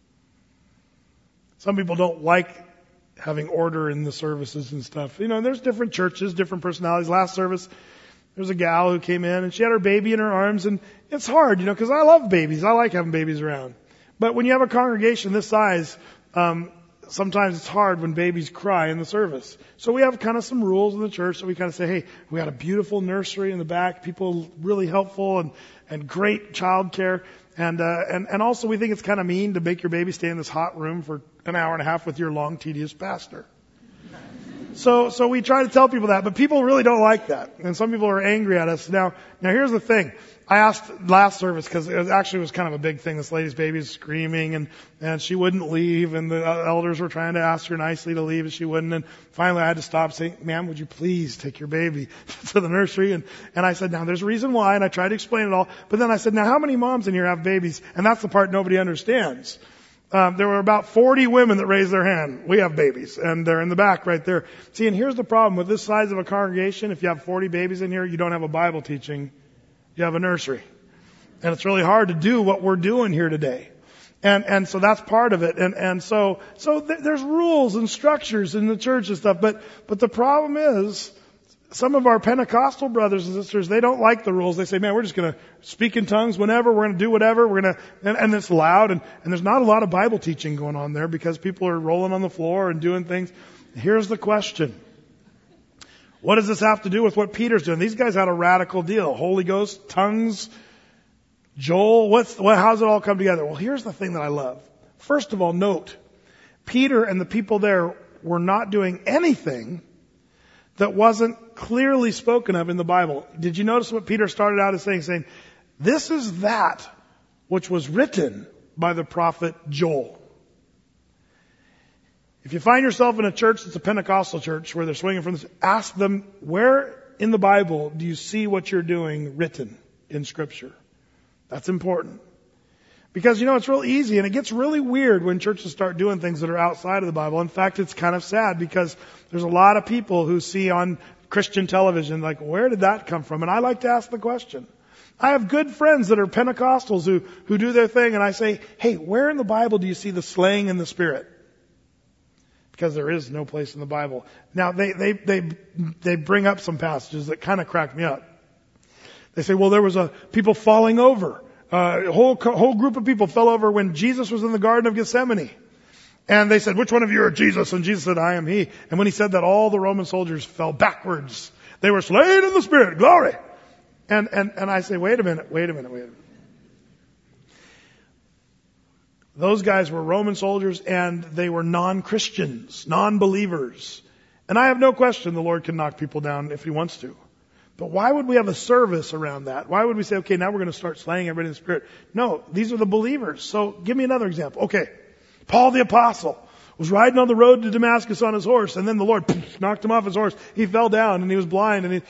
Some people don't like having order in the services and stuff. You know, and there's different churches, different personalities. Last service, there was a gal who came in and she had her baby in her arms, and it's hard, you know, because I love babies. I like having babies around. But when you have a congregation this size, um, sometimes it's hard when babies cry in the service. So we have kind of some rules in the church that we kind of say, hey, we got a beautiful nursery in the back, people really helpful and, and great child care. And, uh, and, and also we think it's kind of mean to make your baby stay in this hot room for an hour and a half with your long, tedious pastor. So, so we try to tell people that, but people really don't like that. And some people are angry at us. Now, now here's the thing. I asked last service, because it was actually was kind of a big thing. This lady's baby is screaming, and, and she wouldn't leave, and the elders were trying to ask her nicely to leave, and she wouldn't. And finally I had to stop saying, ma'am, would you please take your baby to the nursery? And, and I said, now there's a reason why, and I tried to explain it all. But then I said, now how many moms in here have babies? And that's the part nobody understands. Um, there were about forty women that raised their hand. We have babies, and they're in the back right there. See, and here's the problem with this size of a congregation. If you have forty babies in here, you don't have a Bible teaching. You have a nursery. And it's really hard to do what we're doing here today. And, and so that's part of it. And, and so, so th- there's rules and structures in the church and stuff. But, but the problem is, some of our Pentecostal brothers and sisters, they don't like the rules. They say, man, we're just going to speak in tongues whenever. We're going to do whatever. We're going to, and, and it's loud. And, and there's not a lot of Bible teaching going on there because people are rolling on the floor and doing things. Here's the question. What does this have to do with what Peter's doing? These guys had a radical deal. Holy Ghost, tongues, Joel, what's, what, how's it all come together? Well, here's the thing that I love. First of all, note, Peter and the people there were not doing anything that wasn't clearly spoken of in the Bible. Did you notice what Peter started out as saying? Saying, this is that which was written by the prophet Joel. If you find yourself in a church that's a Pentecostal church where they're swinging from this, ask them, where in the Bible do you see what you're doing written in Scripture? That's important. Because, you know, it's real easy, and it gets really weird when churches start doing things that are outside of the Bible. In fact, it's kind of sad because there's a lot of people who see on Christian television, like, where did that come from? And I like to ask the question. I have good friends that are Pentecostals who, who do their thing, and I say, hey, where in the Bible do you see the slaying in the Spirit? Because there is no place in the Bible. Now, they, they, they, they bring up some passages that kind of crack me up. They say, well, there was a people falling over. Uh, a whole, whole group of people fell over when Jesus was in the Garden of Gethsemane. And they said, which one of you are Jesus? And Jesus said, I am he. And when he said that, all the Roman soldiers fell backwards. They were slain in the Spirit. Glory. And, and, and I say, wait a minute, wait a minute, wait a minute. Those guys were Roman soldiers, and they were non-Christians, non-believers. And I have no question the Lord can knock people down if he wants to. But why would we have a service around that? Why would we say, okay, now we're going to start slaying everybody in the Spirit? No, these are the believers. So give me another example. Okay, Paul the Apostle was riding on the road to Damascus on his horse, and then the Lord poof, knocked him off his horse. He fell down, and he was blind. And he...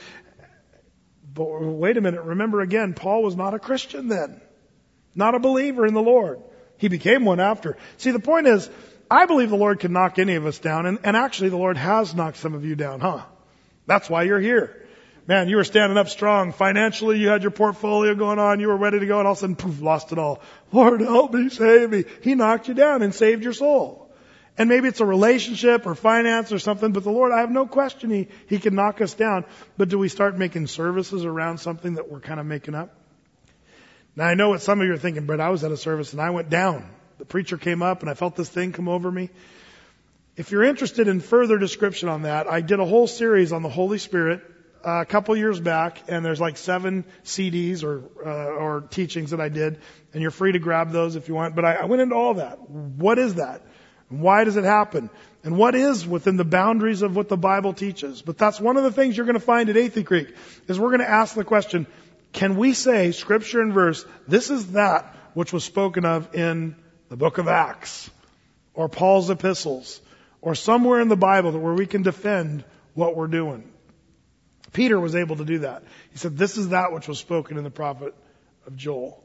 But wait a minute, remember again, Paul was not a Christian then. Not a believer in the Lord. He became one after. See, the point is, I believe the Lord can knock any of us down, and, and actually the Lord has knocked some of you down, huh? That's why you're here. Man, you were standing up strong. Financially, you had your portfolio going on. You were ready to go, and all of a sudden, poof, lost it all. Lord, help me, save me. He knocked you down and saved your soul. And maybe it's a relationship or finance or something, but the Lord, I have no question He, he can knock us down. But do we start making services around something that we're kind of making up? Now, I know what some of you are thinking, Brett, I was at a service and I went down. The preacher came up and I felt this thing come over me. If you're interested in further description on that, I did a whole series on the Holy Spirit uh, a couple years back, and there's like seven C Ds or uh, or teachings that I did, and you're free to grab those if you want. But I, I went into all that. What is that? Why does it happen? And what is within the boundaries of what the Bible teaches? But that's one of the things you're going to find at Athey Creek, is we're going to ask the question, can we say, Scripture and verse, this is that which was spoken of in the book of Acts, or Paul's epistles, or somewhere in the Bible where we can defend what we're doing? Peter was able to do that. He said, this is that which was spoken in the prophet of Joel.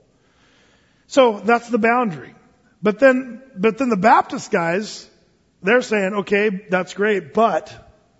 So that's the boundary. But then, but then the Baptist guys, they're saying, okay, that's great, but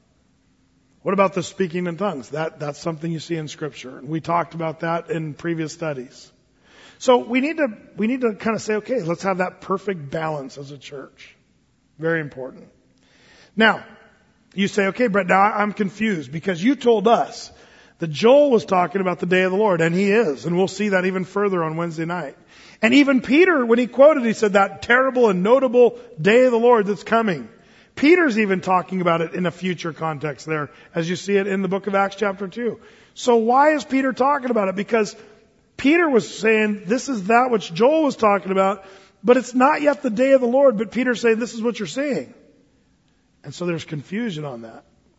what about the speaking in tongues? That, that's something you see in Scripture. And we talked about that in previous studies. So we need to, we need to kind of say, okay, let's have that perfect balance as a church. Very important. Now, you say, okay, Brett, now I'm confused because you told us that Joel was talking about the day of the Lord, and he is. And we'll see that even further on Wednesday night. And even Peter, when he quoted, he said that terrible and notable day of the Lord that's coming. Peter's even talking about it in a future context there, as you see it in the book of Acts chapter two. So why is Peter talking about it? Because Peter was saying, this is that which Joel was talking about, but it's not yet the day of the Lord. But Peter's saying, this is what you're seeing. And so there's confusion on that.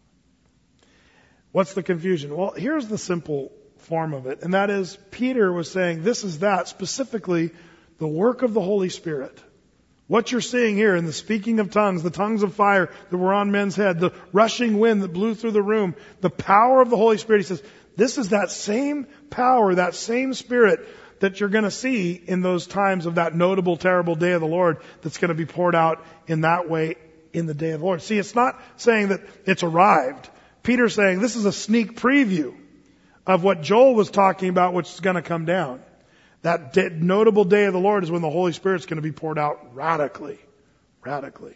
What's the confusion? Well, here's the simple form of it, and that is Peter was saying this is that, specifically the work of the Holy Spirit. What you're seeing here in the speaking of tongues, the tongues of fire that were on men's head, the rushing wind that blew through the room, the power of the Holy Spirit. He says, this is that same power, that same Spirit that you're going to see in those times of that notable, terrible day of the Lord that's going to be poured out in that way in the day of the Lord. See, it's not saying that it's arrived. Peter's saying this is a sneak preview of what Joel was talking about, which is going to come down. That de- notable day of the Lord is when the Holy Spirit's going to be poured out radically. Radically.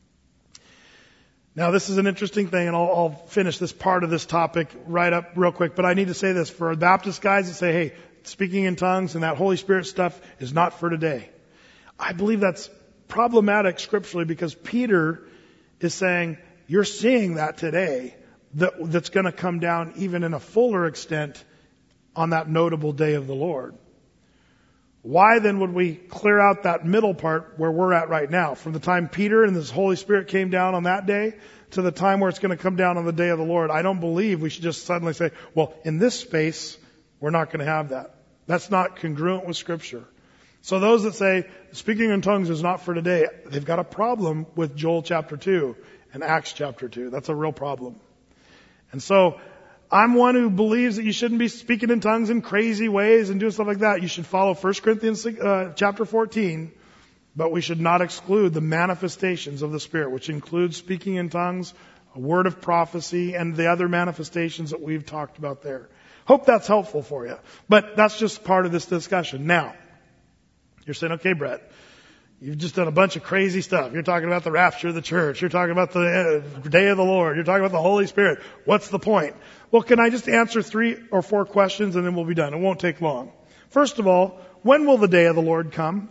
Now, this is an interesting thing, and I'll, I'll finish this part of this topic right up real quick, but I need to say this. For Baptist guys that say, hey, speaking in tongues and that Holy Spirit stuff is not for today. I believe that's problematic scripturally because Peter is saying, you're seeing that today, that, that's going to come down even in a fuller extent on that notable day of the Lord. Why then would we clear out that middle part where we're at right now? From the time Peter and this Holy Spirit came down on that day to the time where it's going to come down on the day of the Lord. I don't believe we should just suddenly say, well, in this space, we're not going to have that. That's not congruent with Scripture. So those that say speaking in tongues is not for today, they've got a problem with Joel chapter two and Acts chapter two. That's a real problem. And so I'm one who believes that you shouldn't be speaking in tongues in crazy ways and doing stuff like that. You should follow First Corinthians uh, chapter fourteen, but we should not exclude the manifestations of the Spirit, which includes speaking in tongues, a word of prophecy, and the other manifestations that we've talked about there. Hope that's helpful for you. But that's just part of this discussion. Now, you're saying, okay, Brett, you've just done a bunch of crazy stuff. You're talking about the rapture of the church. You're talking about the uh, day of the Lord. You're talking about the Holy Spirit. What's the point? Well, can I just answer three or four questions and then we'll be done? It won't take long. First of all, when will the day of the Lord come?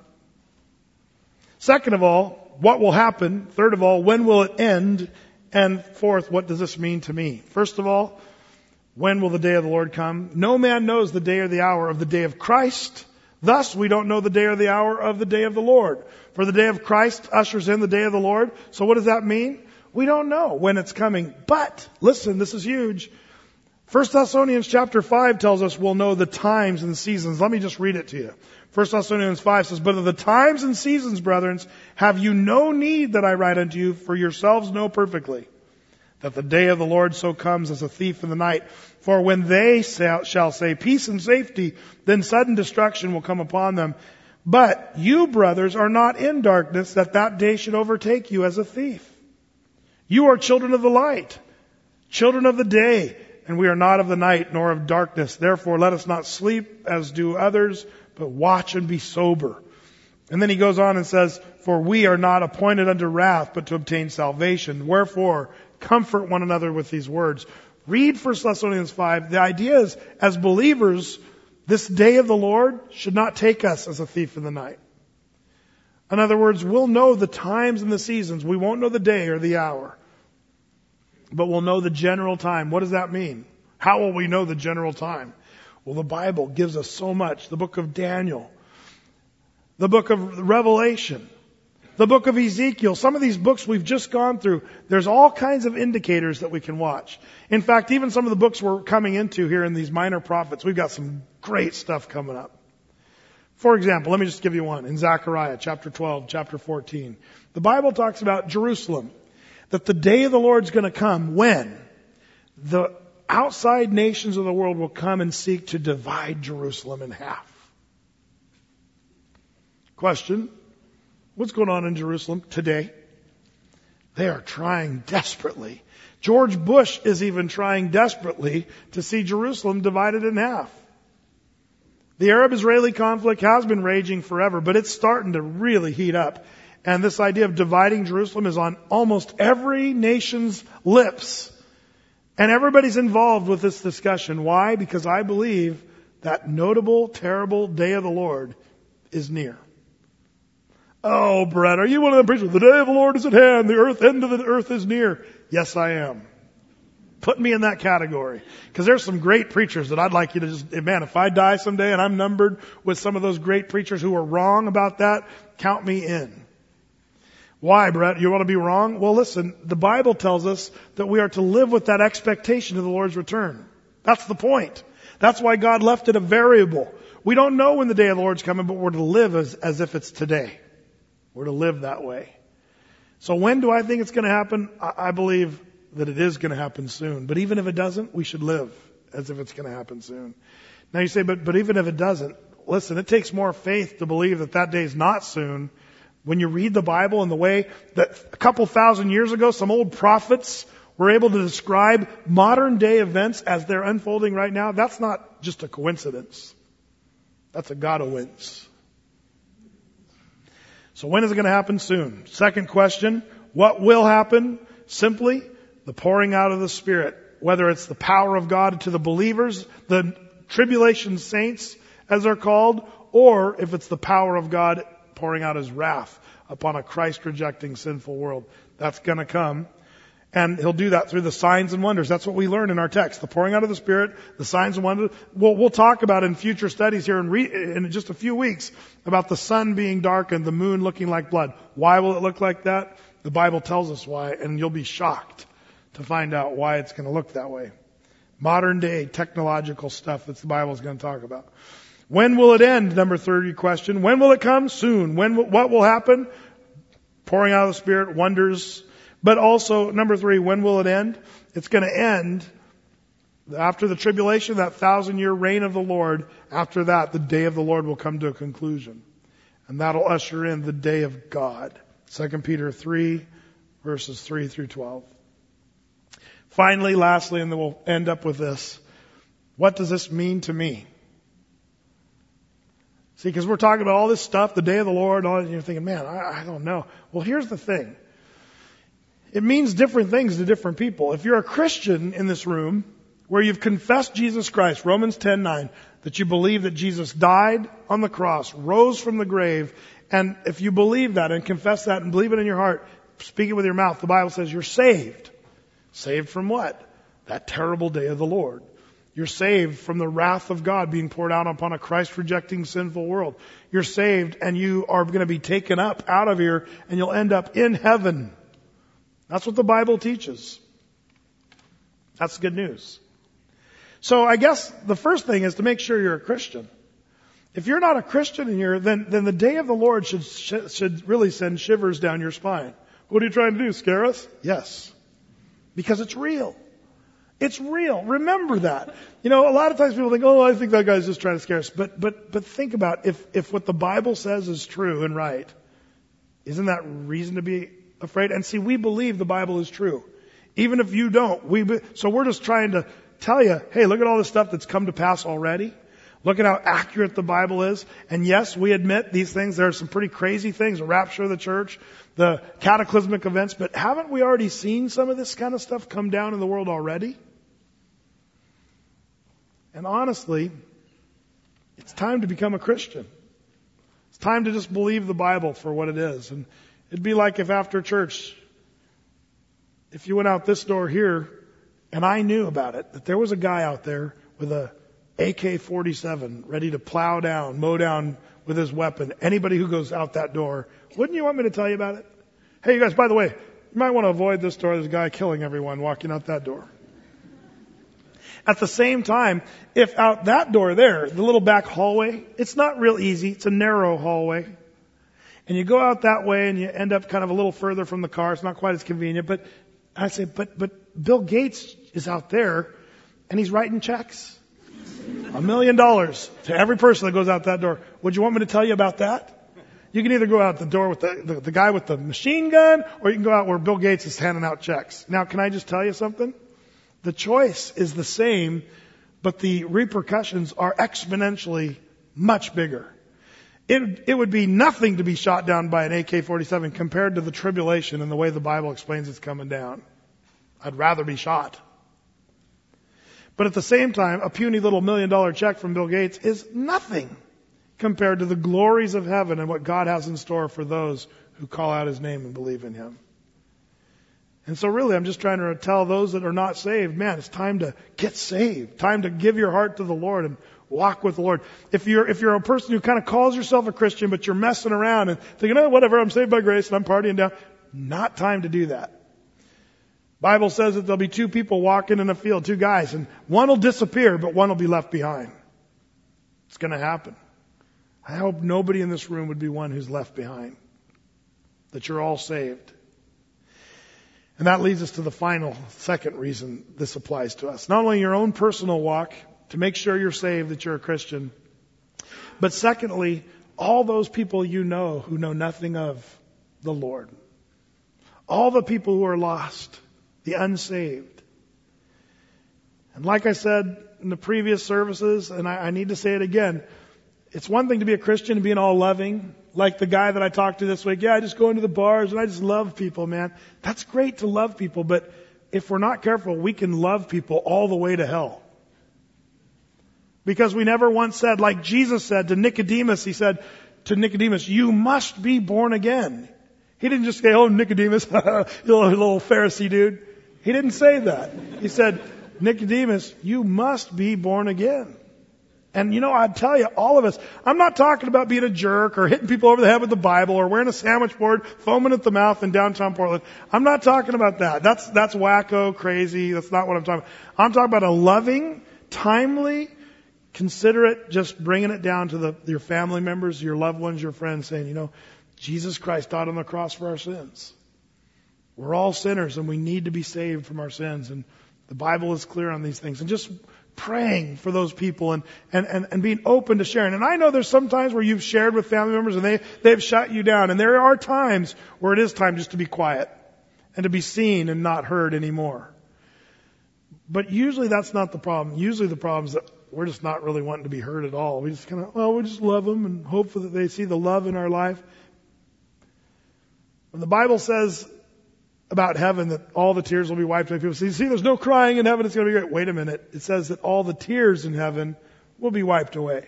Second of all, what will happen? Third of all, when will it end? And fourth, what does this mean to me? First of all, when will the day of the Lord come? No man knows the day or the hour of the day of Christ. Thus, we don't know the day or the hour of the day of the Lord. For the day of Christ ushers in the day of the Lord. So what does that mean? We don't know when it's coming. But, listen, this is huge. First Thessalonians chapter five tells us we'll know the times and seasons. Let me just read it to you. First Thessalonians five says, but of the times and seasons, brethren, have you no need that I write unto you, for yourselves know perfectly that the day of the Lord so comes as a thief in the night. For when they shall say peace and safety, then sudden destruction will come upon them. But you, brothers, are not in darkness, that that day should overtake you as a thief. You are children of the light, children of the day, and we are not of the night nor of darkness. Therefore, let us not sleep as do others, but watch and be sober. And then he goes on and says, for we are not appointed unto wrath, but to obtain salvation. Wherefore, comfort one another with these words. Read First Thessalonians five. The idea is, as believers, this day of the Lord should not take us as a thief in the night. In other words, we'll know the times and the seasons. We won't know the day or the hour, but we'll know the general time. What does that mean? How will we know the general time? Well, the Bible gives us so much. The book of Daniel, the book of Revelation, the book of Ezekiel. Some of these books we've just gone through, there's all kinds of indicators that we can watch. In fact, even some of the books we're coming into here in these minor prophets, we've got some great stuff coming up. For example, let me just give you one. In Zechariah chapter twelve, chapter fourteen, the Bible talks about Jerusalem, that the day of the Lord's going to come when the outside nations of the world will come and seek to divide Jerusalem in half. Question, what's going on in Jerusalem today? They are trying desperately. George Bush is even trying desperately to see Jerusalem divided in half. The Arab-Israeli conflict has been raging forever, but it's starting to really heat up. And this idea of dividing Jerusalem is on almost every nation's lips. And everybody's involved with this discussion. Why? Because I believe that notable, terrible day of the Lord is near. Oh, Brett, are you one of them preachers? The day of the Lord is at hand. The earth, end of the earth is near. Yes, I am. Put me in that category. Because there's some great preachers that I'd like you to just, man, if I die someday and I'm numbered with some of those great preachers who are wrong about that, count me in. Why, Brett? You want to be wrong? Well, listen, the Bible tells us that we are to live with that expectation of the Lord's return. That's the point. That's why God left it a variable. We don't know when the day of the Lord's coming, but we're to live as, as if it's today. We're to live that way. So when do I think it's going to happen? I, I believe that it is going to happen soon. But even if it doesn't, we should live as if it's going to happen soon. Now you say, but, but even if it doesn't, listen, it takes more faith to believe that that day is not soon. When you read the Bible in the way that a couple thousand years ago, some old prophets were able to describe modern day events as they're unfolding right now, that's not just a coincidence. That's a God-o-wince. So when is it going to happen? Soon. Second question, what will happen? Simply, the pouring out of the Spirit. Whether it's the power of God to the believers, the tribulation saints, as they're called, or if it's the power of God pouring out His wrath upon a Christ-rejecting sinful world. That's going to come. And He'll do that through the signs and wonders. That's what we learn in our text. The pouring out of the Spirit, the signs and wonders. We'll, we'll talk about in future studies here in, re, in just a few weeks about the sun being darkened, the moon looking like blood. Why will it look like that? The Bible tells us why, and you'll be shocked to find out why it's going to look that way. Modern day technological stuff that the Bible is going to talk about. When will it end? Number thirty question. When will it come? Soon. When? Will, what will happen? Pouring out of the Spirit, wonders. But also, number three, when will it end? It's going to end after the tribulation, that thousand year reign of the Lord. After that, the day of the Lord will come to a conclusion. And that'll usher in the day of God. Second Peter three, verses three through twelve. Finally, lastly, and then we'll end up with this. What does this mean to me? See, because we're talking about all this stuff, the day of the Lord, all, and you're thinking, man, I, I don't know. Well, here's the thing. It means different things to different people. If you're a Christian in this room, where you've confessed Jesus Christ, Romans ten nine, that you believe that Jesus died on the cross, rose from the grave, and if you believe that and confess that and believe it in your heart, speak it with your mouth, the Bible says you're saved. Saved from what? That terrible day of the Lord. You're saved from the wrath of God being poured out upon a Christ-rejecting sinful world. You're saved and you are going to be taken up out of here and you'll end up in heaven. That's what the Bible teaches. That's good news. So I guess the first thing is to make sure you're a Christian. If you're not a Christian in here, then, then the day of the Lord should, should really send shivers down your spine. What are you trying to do? Scare us? Yes. Because it's real. It's real. Remember that. You know, a lot of times people think, oh, I think that guy's just trying to scare us. But, but, but think about if, if what the Bible says is true and right, isn't that reason to be afraid? And see, we believe the Bible is true. Even if you don't. We be, so we're just trying to tell you, hey, look at all the stuff that's come to pass already. Look at how accurate the Bible is. And yes, we admit these things. There are some pretty crazy things. The rapture of the church, the cataclysmic events. But haven't we already seen some of this kind of stuff come down in the world already? And honestly, it's time to become a Christian. It's time to just believe the Bible for what it is. And it'd be like if after church, if you went out this door here, and I knew about it, that there was a guy out there with a A K forty-seven ready to plow down, mow down with his weapon anybody who goes out that door. Wouldn't you want me to tell you about it? Hey, you guys, by the way, you might want to avoid this door. There's a guy killing everyone walking out that door. At the same time, if out that door there, the little back hallway, it's not real easy. It's a narrow hallway. And you go out that way and you end up kind of a little further from the car. It's not quite as convenient. But I say, but, but Bill Gates is out there and he's writing checks. A million dollars to every person that goes out that door. Would you want me to tell you about that? You can either go out the door with the, the, the guy with the machine gun, or you can go out where Bill Gates is handing out checks. Now, can I just tell you something? The choice is the same, but the repercussions are exponentially much bigger. It, it would be nothing to be shot down by an A K forty-seven compared to the tribulation and the way the Bible explains it's coming down. I'd rather be shot. But at the same time, a puny little million dollar check from Bill Gates is nothing compared to the glories of heaven and what God has in store for those who call out His name and believe in Him. And so really, I'm just trying to tell those that are not saved, man, it's time to get saved. Time to give your heart to the Lord and walk with the Lord. If you're, if you're a person who kind of calls yourself a Christian, but you're messing around and thinking, oh, whatever, I'm saved by grace and I'm partying down. Not time to do that. Bible says that there'll be two people walking in a field, two guys, and one will disappear, but one will be left behind. It's going to happen. I hope nobody in this room would be one who's left behind. That you're all saved. And that leads us to the final, second reason this applies to us. Not only your own personal walk, to make sure you're saved, that you're a Christian, but secondly, all those people you know who know nothing of the Lord. All the people who are lost, the unsaved. And like I said in the previous services, and I, I need to say it again, it's one thing to be a Christian and being all loving, like the guy that I talked to this week. Yeah, I just go into the bars and I just love people, man. That's great to love people, but if we're not careful, we can love people all the way to hell. Because we never once said, like Jesus said to Nicodemus, he said to Nicodemus, you must be born again. He didn't just say, oh, Nicodemus, you little, little Pharisee dude. He didn't say that. He said, Nicodemus, you must be born again. And you know, I tell you, all of us, I'm not talking about being a jerk or hitting people over the head with the Bible or wearing a sandwich board, foaming at the mouth in downtown Portland. I'm not talking about that. That's, that's wacko, crazy. That's not what I'm talking about. I'm talking about a loving, timely, considerate, just bringing it down to the, your family members, your loved ones, your friends, saying, you know, Jesus Christ died on the cross for our sins. We're all sinners and we need to be saved from our sins. And the Bible is clear on these things. And just praying for those people and, and, and, and being open to sharing. And I know there's some times where you've shared with family members and they, they've shut you down. And there are times where it is time just to be quiet and to be seen and not heard anymore. But usually that's not the problem. Usually the problem is that we're just not really wanting to be heard at all. We just kind of, well, we just love them and hope that they see the love in our life. When the Bible says about heaven that all the tears will be wiped away, people say, see, there's no crying in heaven, it's going to be great. Wait a minute. It says that all the tears in heaven will be wiped away.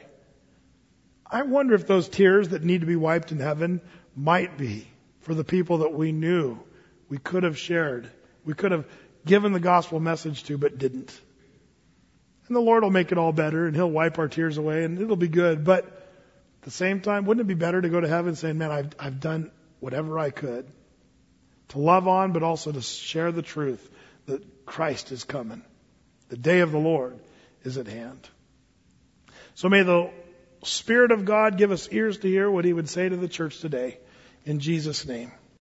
I wonder if those tears that need to be wiped in heaven might be for the people that we knew we could have shared, we could have given the gospel message to, but didn't. And the Lord will make it all better and He'll wipe our tears away and it'll be good. But at the same time, wouldn't it be better to go to heaven saying, man, I've, I've done whatever I could to love on, but also to share the truth that Christ is coming. The day of the Lord is at hand. So may the Spirit of God give us ears to hear what He would say to the church today. In Jesus' name.